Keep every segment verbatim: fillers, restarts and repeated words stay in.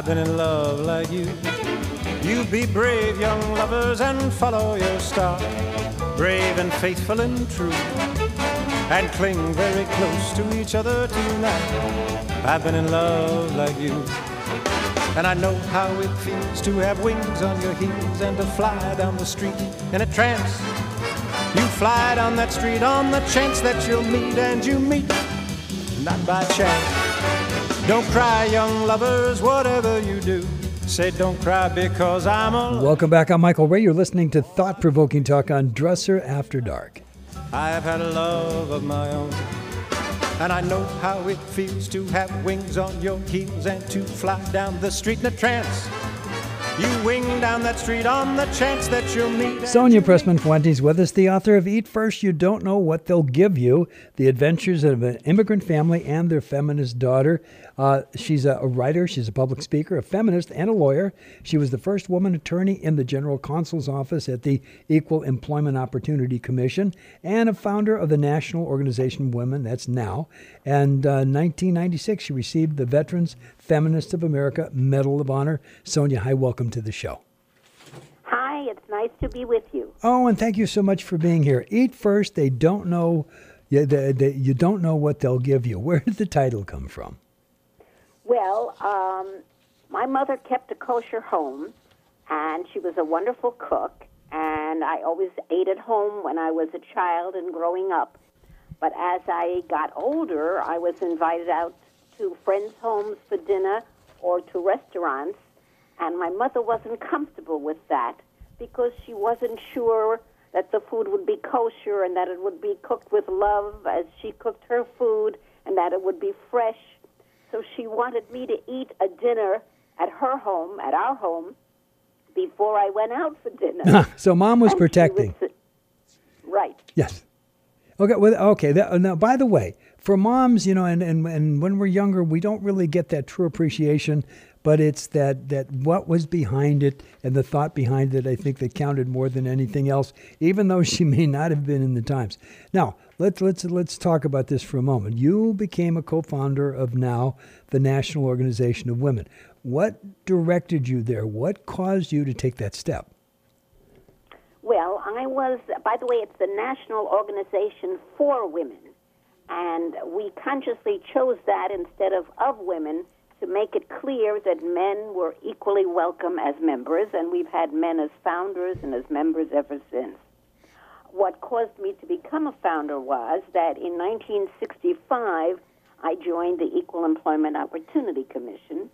been in love like you. You be brave, young lovers, and follow your star. Brave and faithful and true, and cling very close to each other tonight. I've been in love like you. And I know how it feels to have wings on your heels and to fly down the street in a trance. You fly down that street on the chance that you'll meet, and you meet not by chance. Don't cry, young lovers, whatever you do. Say don't cry because I'm alone. Welcome back. I'm Michael Ray. You're listening to Thought-Provoking Talk on Dresser After Dark. I have had a love of my own, and I know how it feels to have wings on your heels and to fly down the street in a trance. You wing down that street on the chance that you'll meet. Sonia Pressman Fuentes with us, the author of Eat First, You Don't Know What They'll Give You, The Adventures of an Immigrant Family and Their Feminist Daughter. Uh, she's a, a writer, she's a public speaker, a feminist, and a lawyer. She was the first woman attorney in the General Counsel's office at the Equal Employment Opportunity Commission, and a founder of the National Organization of Women, that's NOW. And uh, in nineteen ninety-six, she received the Veterans Feminists of America Medal of Honor. Sonia, hi, welcome to the show. Hi, it's nice to be with you. Oh, and thank you so much for being here. Eat First, they don't know, you, they, they, you don't know what they'll give you. Where did the title come from? Well, um, my mother kept a kosher home, and she was a wonderful cook, and I always ate at home when I was a child and growing up. But as I got older, I was invited out to friends' homes for dinner or to restaurants, and my mother wasn't comfortable with that because she wasn't sure that the food would be kosher and that it would be cooked with love as she cooked her food and that it would be fresh. So she wanted me to eat a dinner at her home, at our home, before I went out for dinner. So mom was And she protecting. was- right. Yes. Okay. Well, okay. That, now, by the way, for moms, you know, and, and, and when we're younger, we don't really get that true appreciation, but it's that, that what was behind it and the thought behind it, I think, that counted more than anything else, even though she may not have been in the times. Now, let's let's let's talk about this for a moment. You became a co-founder of NOW, the National Organization of Women. What directed you there? What caused you to take that step? Well, I was, by the way, it's the National Organization for Women, and we consciously chose that instead of of women to make it clear that men were equally welcome as members, and we've had men as founders and as members ever since. What caused me to become a founder was that in nineteen sixty-five, I joined the Equal Employment Opportunity Commission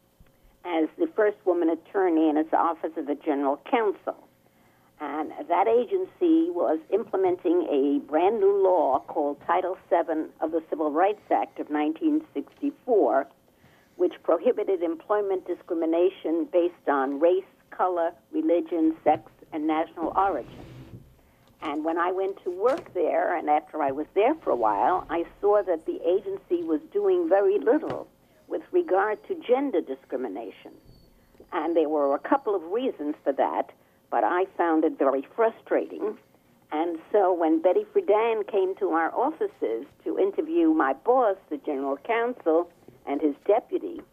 as the first woman attorney in its Office of the General Counsel. And that agency was implementing a brand new law called Title seven of the Civil Rights Act of nineteen sixty-four, which prohibited employment discrimination based on race, color, religion, sex, and national origin. And when I went to work there, and after I was there for a while, I saw that the agency was doing very little with regard to gender discrimination. And there were a couple of reasons for that, but I found it very frustrating. And so when Betty Friedan came to our offices to interview my boss, the General Counsel, and his deputy,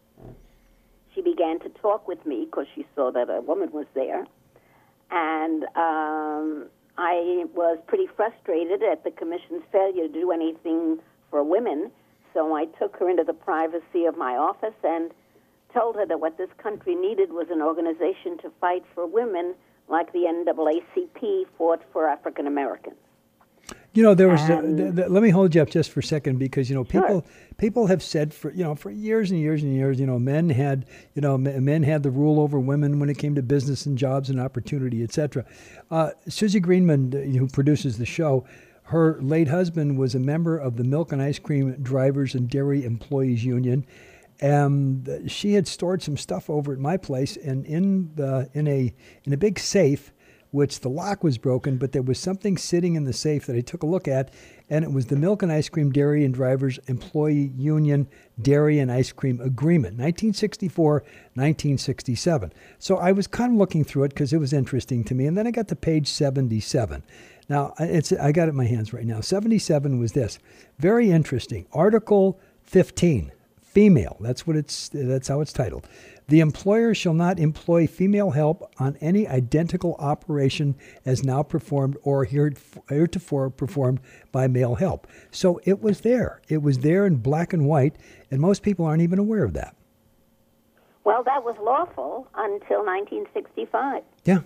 she began to talk with me because she saw that a woman was there. And um, I was pretty frustrated at the Commission's failure to do anything for women, so I took her into the privacy of my office and told her that what this country needed was an organization to fight for women like the N double A C P fought for African Americans. You know, there was. A, Um, th- th- let me hold you up just for a second, because you know people Sure. people have said for you know for years and years and years, you know, men had you know m- men had the rule over women when it came to business and jobs and opportunity, et cetera. Uh, Susie Greenman, uh, who produces the show, her late husband was a member of the Milk and Ice Cream Drivers and Dairy Employees Union. And she had stored some stuff over at my place, and in the in a in a big safe, which the lock was broken, but there was something sitting in the safe that I took a look at, and it was the Milk and Ice Cream Dairy and Drivers Employee Union Dairy and Ice Cream Agreement, nineteen sixty-four, nineteen sixty-seven. So I was kind of looking through it because it was interesting to me, and then I got to page seventy-seven. Now, it's I got it in my hands right now. seventy-seven was this. Very interesting. Article fifteen. Female, that's what it's. That's how it's titled. The employer shall not employ female help on any identical operation as now performed or heretofore performed by male help. So it was there. It was there in black and white, and most people aren't even aware of that. Well, that was lawful until nineteen sixty-five. Yeah.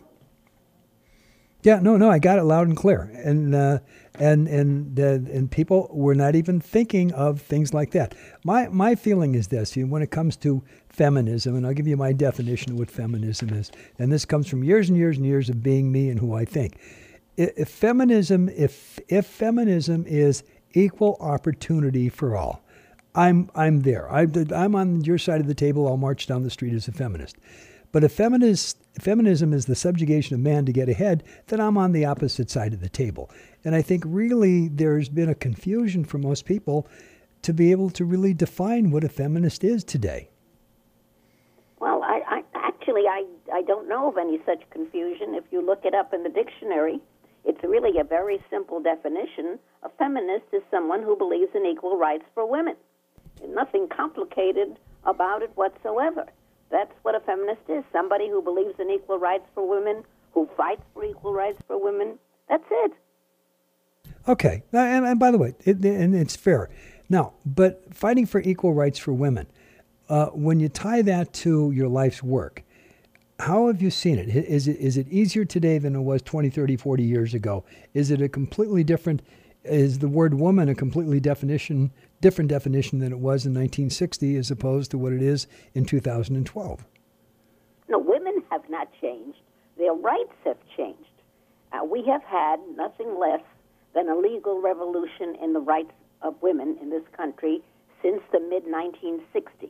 Yeah, no, no, I got it loud and clear, and uh, and and uh, and people were not even thinking of things like that. My my feeling is this: you know, when it comes to feminism, and I'll give you my definition of what feminism is, and this comes from years and years and years of being me and who I think. If feminism, if if feminism is equal opportunity for all, I'm I'm there. I, I'm on your side of the table. I'll march down the street as a feminist. But if feminist, feminism is the subjugation of man to get ahead, then I'm on the opposite side of the table. And I think really there's been a confusion for most people to be able to really define what a feminist is today. Well, I, I actually I, I don't know of any such confusion. If you look it up in the dictionary, it's really a very simple definition. A feminist is someone who believes in equal rights for women. There's nothing complicated about it whatsoever. That's what a feminist is, somebody who believes in equal rights for women, who fights for equal rights for women. That's it. Okay. And, and by the way, it, and it's fair. Now, but fighting for equal rights for women, uh, when you tie that to your life's work, how have you seen it? Is it is it easier today than it was twenty, thirty, forty years ago? Is it a completely different, is the word woman a completely definition, different definition than it was in nineteen sixty as opposed to what it is in two thousand twelve? No, women have not changed. Their rights have changed. Uh, we have had nothing less than a legal revolution in the rights of women in this country since the mid nineteen sixties.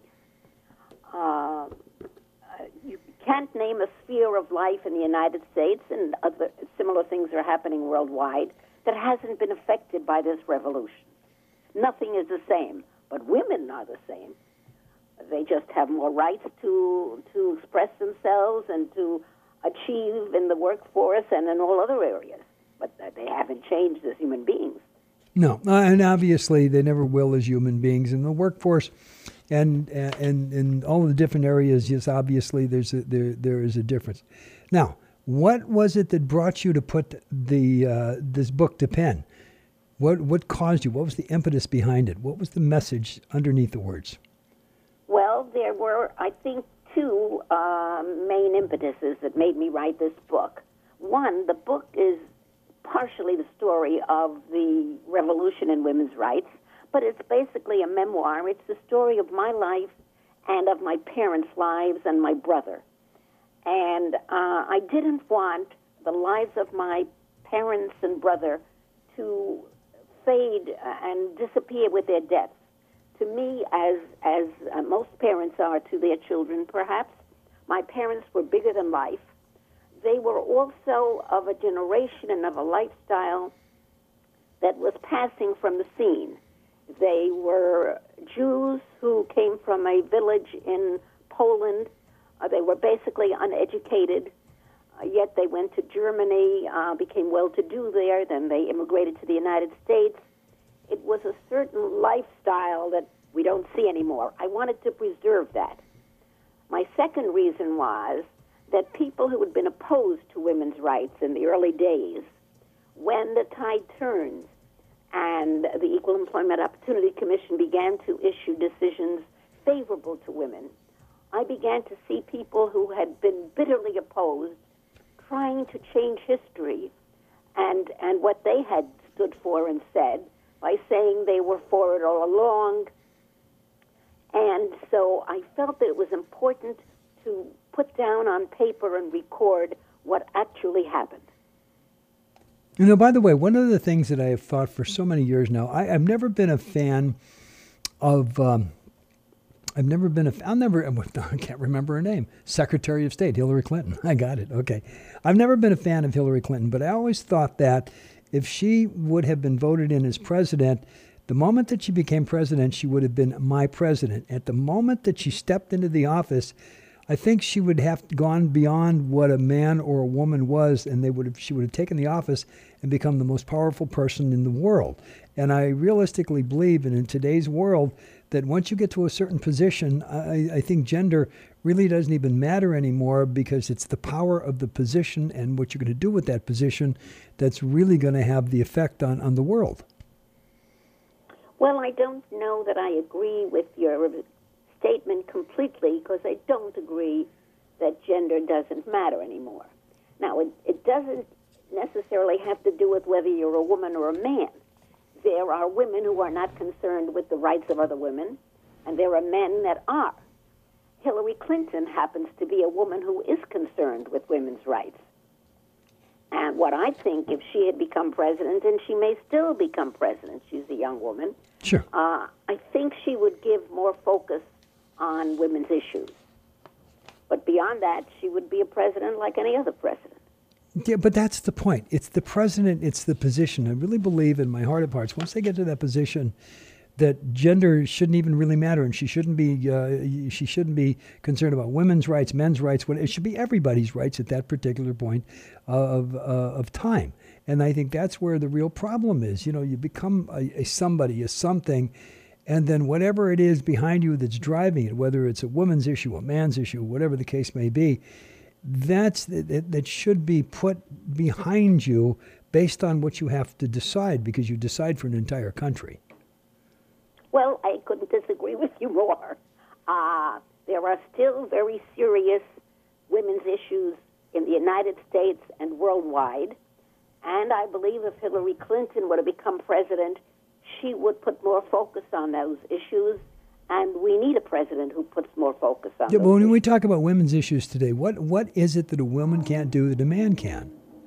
Uh, you can't name a sphere of life in the United States, and other similar things are happening worldwide, that hasn't been affected by this revolution. Nothing is the same, but women are the same. They just have more rights to to express themselves and to achieve in the workforce and in all other areas. But they haven't changed as human beings. No, uh, and obviously they never will as human beings in the workforce, and and in all the different areas. Yes, obviously there's a, there there is a difference. Now, what was it that brought you to put the uh, this book to pen? What what caused you? What was the impetus behind it? What was the message underneath the words? Well, there were, I think, two uh, main impetuses that made me write this book. One, the book is partially the story of the revolution in women's rights, but it's basically a memoir. It's the story of my life and of my parents' lives and my brother. And uh, I didn't want the lives of my parents and brother to fade and disappear with their deaths. To me, as as uh, most parents are to their children, perhaps, my parents were bigger than life. They were also of a generation and of a lifestyle that was passing from the scene. They were Jews who came from a village in Poland. Uh, they were basically uneducated, uh, yet they went to Germany, uh, became well-to-do there, then they immigrated to the United States. It was a certain lifestyle that we don't see anymore. I wanted to preserve that. My second reason was that people who had been opposed to women's rights in the early days, when the tide turns and the Equal Employment Opportunity Commission began to issue decisions favorable to women, I began to see people who had been bitterly opposed trying to change history and, and what they had stood for and said by saying they were for it all along. And so I felt that it was important to put down on paper and record what actually happened. You know, by the way, one of the things that I have thought for so many years now, I, I've never been a fan of, um, I've never been a, I'll never, I can't remember her name, Secretary of State, Hillary Clinton. I got it, okay. I've never been a fan of Hillary Clinton, but I always thought that if she would have been voted in as president, the moment that she became president, she would have been my president. At the moment that she stepped into the office, I think she would have gone beyond what a man or a woman was, and they would have, she would have taken the office and become the most powerful person in the world. And I realistically believe, and in today's world, that once you get to a certain position, I, I think gender really doesn't even matter anymore, because it's the power of the position and what you're going to do with that position that's really going to have the effect on, on the world. Well, I don't know that I agree with your statement completely, because I don't agree that gender doesn't matter anymore. Now, it, it doesn't necessarily have to do with whether you're a woman or a man. There are women who are not concerned with the rights of other women, and there are men that are. Hillary Clinton happens to be a woman who is concerned with women's rights. And what I think, if she had become president, and she may still become president, she's a young woman, Sure. uh, I think she would give more focus on women's issues. But beyond that, she would be a president like any other president. Yeah, but that's the point. It's the president, it's the position. I really believe in my heart of hearts, once they get to that position, that gender shouldn't even really matter, and she shouldn't be uh, she shouldn't be concerned about women's rights, men's rights. It should be everybody's rights at that particular point of uh, of time. And I think that's where the real problem is. You know, you become a, a somebody, a something, and then whatever it is behind you that's driving it, whether it's a woman's issue, a man's issue, whatever the case may be, that's that, that should be put behind you based on what you have to decide, because you decide for an entire country. Well, I couldn't disagree with you more. Uh, there are still very serious women's issues in the United States and worldwide, and I believe if Hillary Clinton were to become president, she would put more focus on those issues, and we need a president who puts more focus on Yeah, those but when issues. we talk about women's issues today, what what is it that a woman can't do that a man can?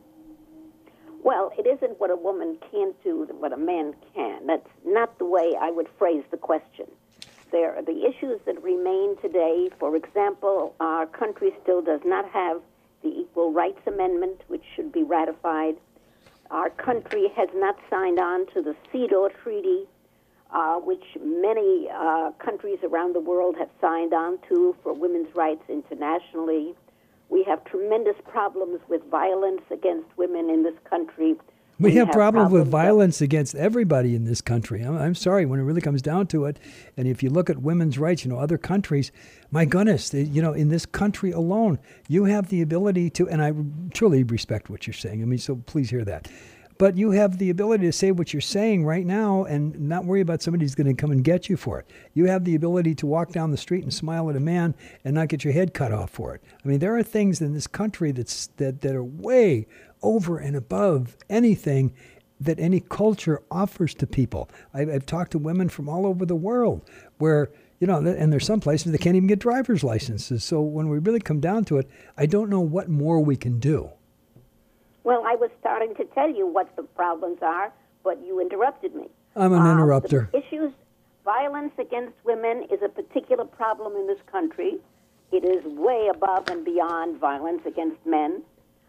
Well, it isn't what a woman can't do that what a man can. That's not the way I would phrase the question. There are the issues that remain today. For example, our country still does not have the Equal Rights Amendment, which should be ratified. Our country has not signed on to the CEDAW Treaty, uh, which many uh, countries around the world have signed on to for women's rights internationally. We have tremendous problems with violence against women in this country. We, we have, have problems, problems with violence against everybody in this country. I'm, I'm sorry, when it really comes down to it, and if you look at women's rights, you know, other countries, my goodness, they, you know, in this country alone, you have the ability to, and I truly respect what you're saying, I mean, so please hear that. But you have the ability to say what you're saying right now and not worry about somebody who's going to come and get you for it. You have the ability to walk down the street and smile at a man and not get your head cut off for it. I mean, there are things in this country that's, that, that are way over and above anything that any culture offers to people. I've, I've talked to women from all over the world where, you know, and there's some places that can't even get driver's licenses. So when we really come down to it, I don't know what more we can do. Well, I was starting to tell you what the problems are, but you interrupted me. I'm an Um, interrupter. the issues, violence against women is a particular problem in this country. It is way above and beyond violence against men.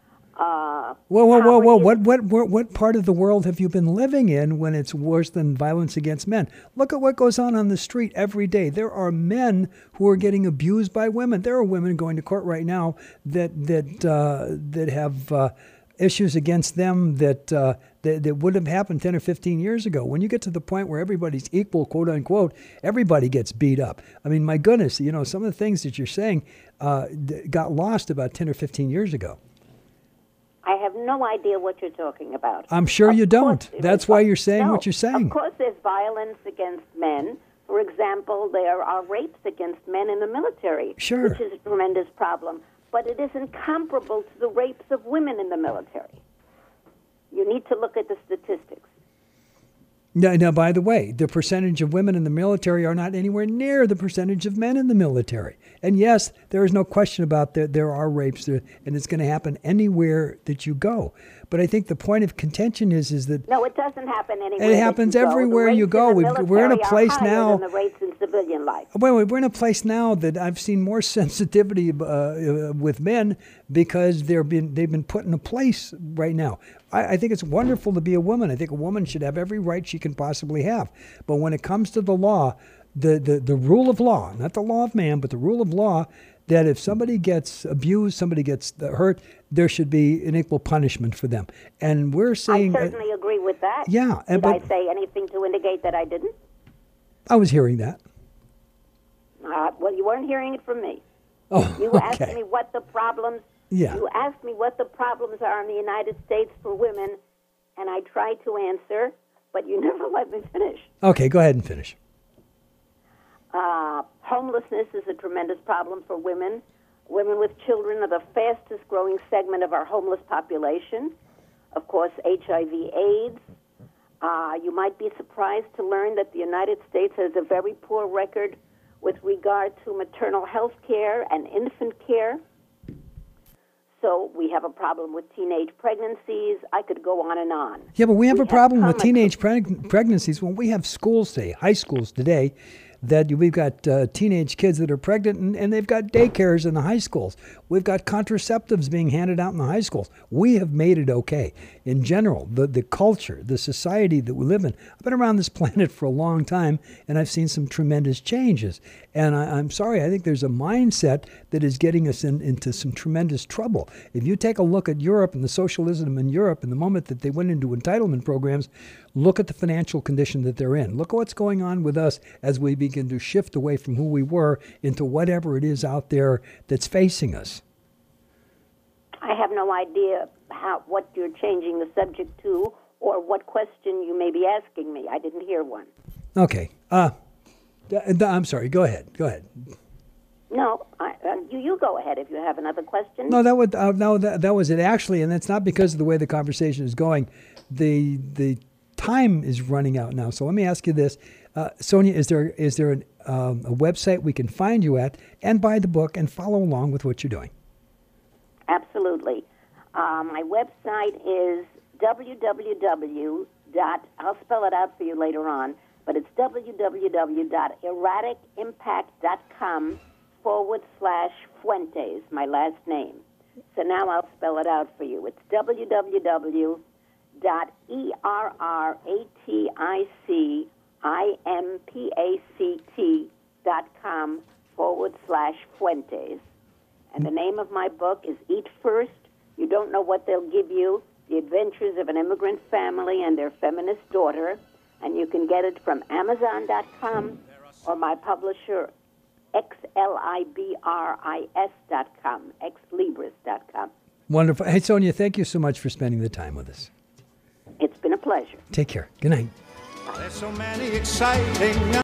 Uh, Whoa, whoa, whoa, whoa! poverty- What, what, what, what part of the world have you been living in when it's worse than violence against men? Look at what goes on on the street every day. There are men who are getting abused by women. There are women going to court right now that that uh, that have uh, issues against them that, uh, that that would have happened ten or fifteen years ago. When you get to the point where everybody's equal, quote unquote, everybody gets beat up. I mean, my goodness, you know, some of the things that you're saying uh, got lost about ten or fifteen years ago. I have no idea what you're talking about. I'm sure Of you course don't. there's That's vi- why you're saying No, what you're saying. Of course there's violence against men. For example, there are rapes against men in the military, Sure. which is a tremendous problem. But it isn't comparable to the rapes of women in the military. You need to look at the statistics. Now, now, by the way, the percentage of women in the military are not anywhere near the percentage of men in the military. And yes, there is no question about that. There are rapes, there, and it's going to happen anywhere that you go. But I think the point of contention is, is that No, it doesn't happen anywhere. It that happens you go. everywhere The you rates go. in the We've- we're in a military place are higher now- than the rates in civilian life. Wait, wait, we're in a place now that I've seen more sensitivity uh, uh, with men because they're been they've been put in a place right now. I, I think it's wonderful to be a woman. I think a woman should have every right she can possibly have. But when it comes to the law, the, the, the rule of law, not the law of man, but the rule of law, that if somebody gets abused, somebody gets hurt, there should be an equal punishment for them. And we're saying... I certainly agree with that. Yeah, and Did I but- say anything to indicate that I didn't? I was hearing that. Uh, well, you weren't hearing it from me. Oh, You okay. asked me what the problems. Yeah. You asked me what the problems are in the United States for women, and I tried to answer, but you never let me finish. Okay, go ahead and finish. Uh, homelessness is a tremendous problem for women. Women with children are the fastest growing segment of our homeless population. Of course, H I V AIDS. Uh, you might be surprised to learn that the United States has a very poor record with regard to maternal health care and infant care. So we have a problem with teenage pregnancies. I could go on and on. Yeah, but we have We a have problem with come a- teenage preg- pregnancies when we have schools today, high schools today, that we've got uh, teenage kids that are pregnant and, and they've got daycares in the high schools. We've got contraceptives being handed out in the high schools. We have made it okay. In general, the, the culture, the society that we live in, I've been around this planet for a long time and I've seen some tremendous changes. And I, I'm sorry, I think there's a mindset that is getting us in, into some tremendous trouble. If you take a look at Europe and the socialism in Europe and the moment that they went into entitlement programs, look at the financial condition that they're in. Look at what's going on with us as we begin to shift away from who we were into whatever it is out there that's facing us. I have no idea how what you're changing the subject to or what question you may be asking me. I didn't hear one. Okay. Uh, th- th- I'm sorry. Go ahead. Go ahead. No, I, uh, you you go ahead if you have another question. No, that would uh, no that, that was it actually, and that's not because of the way the conversation is going. The the time is running out now. So let me ask you this, uh, Sonia: Is there is there an, um, a website we can find you at and buy the book and follow along with what you're doing? Absolutely. Uh, my website is www. I'll spell it out for you later on, but it's www.erraticimpact.com forward slash Fuentes, my last name. So now I'll spell it out for you. It's www.erraticimpact.com forward slash Fuentes. And the name of my book is Eat First. You don't know what they'll give you. The Adventures of an Immigrant Family and Their Feminist Daughter. And you can get it from Amazon dot com or my publisher, X L I B R I S dot com, X Libris dot com. Wonderful. Hey, Sonia, thank you so much for spending the time with us. It's been a pleasure. Take care. Good night. There's so many exciting